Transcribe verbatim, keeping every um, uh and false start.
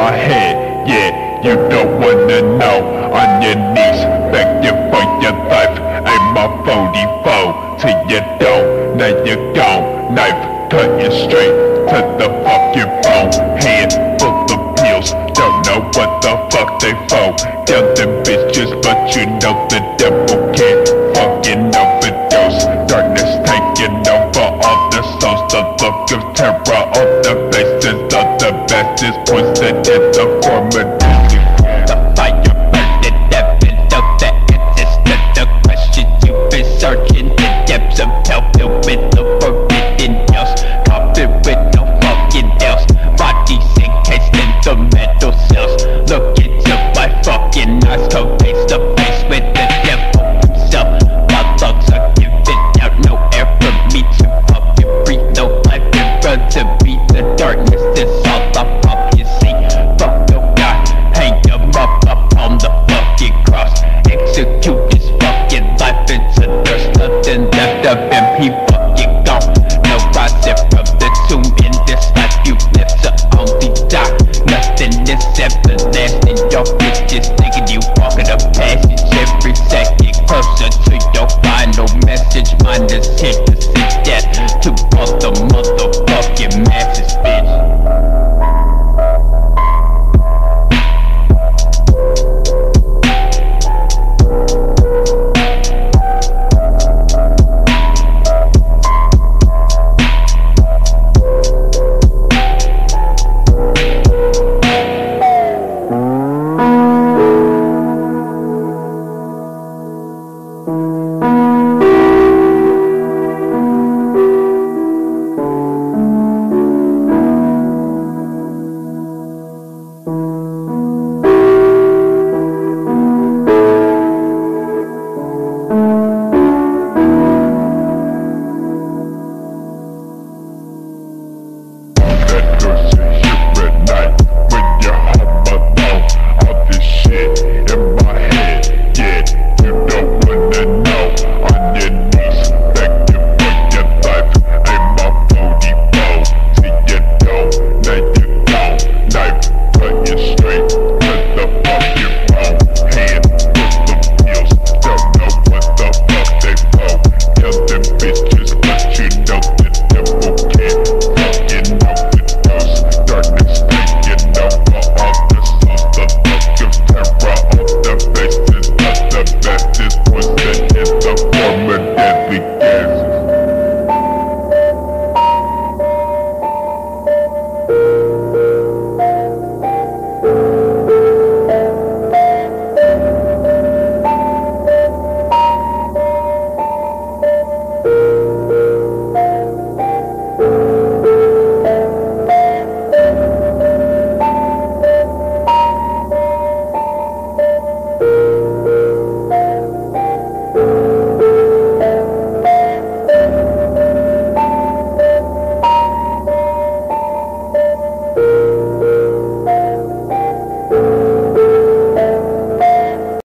my head. Yeah, you don't wanna know. On your knees, begging for your life. Aim my forty-four till you don't. Now you're gone. Knife cutting straight to the fucking bone. Hand full of pills, don't know what the fuck they for. Tell them bitches, but you know the devil can't fucking overdose. Darkness taking over all the souls. The look of terror on the faces of the bastards. Poison in the form of deadly. The fire burning heaven, know the answers to the questions you've been searching. The depths of hell filled with the forbidden hills. Coffin with no fucking else. Bodies encased in the metal cells. Look into my fucking eyes, cold face to face with the devil himself. My lungs are giving out no air for me to fucking breathe. No life in front of me. The darkness is all I fucking see. Fuck no God, hang him up up on the fucking cross. Execute this fucking life into there's nothing left of him. He fucking gone. No rising from the tomb in this life you live to only die. Nothing is everlasting. Your bitches thinking you walking a passage every second closer to your final message. Mine is here to